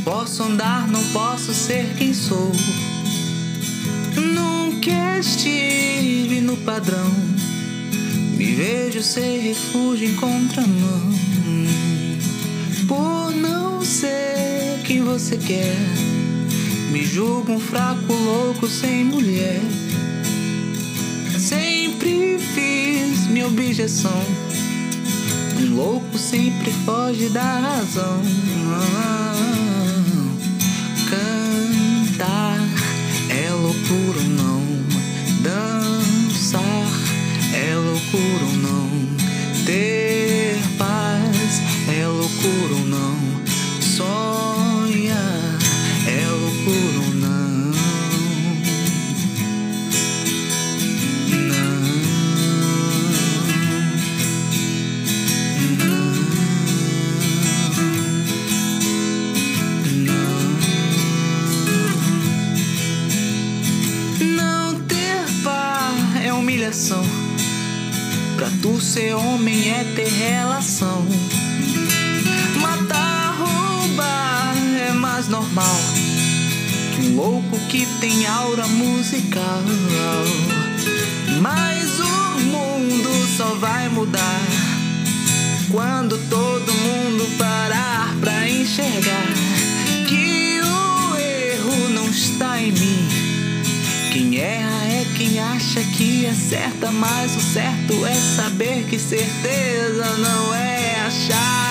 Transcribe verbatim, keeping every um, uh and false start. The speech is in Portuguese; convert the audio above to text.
Posso andar, não posso ser quem sou. Nunca estive no padrão. Me vejo ser refúgio em contramão. Por não ser quem você quer, me julgo um fraco louco sem mulher. Sempre fiz minha objeção. Um louco sempre foge da razão. Cantar é loucura ou não? Dançar é loucura ou não? Ter paz é loucura ou não? Sonhar é loucura ou não? Não, não, não ter par é humilhação. Pra tu ser homem é ter relação. Matar, roubar é mais normal que um louco que tem aura musical. Mas o mundo só vai mudar quando todo mundo parar pra enxergar que o erro não está em mim. Quem erra é quem acha que acerta, mas o certo é saber que certeza não é achar.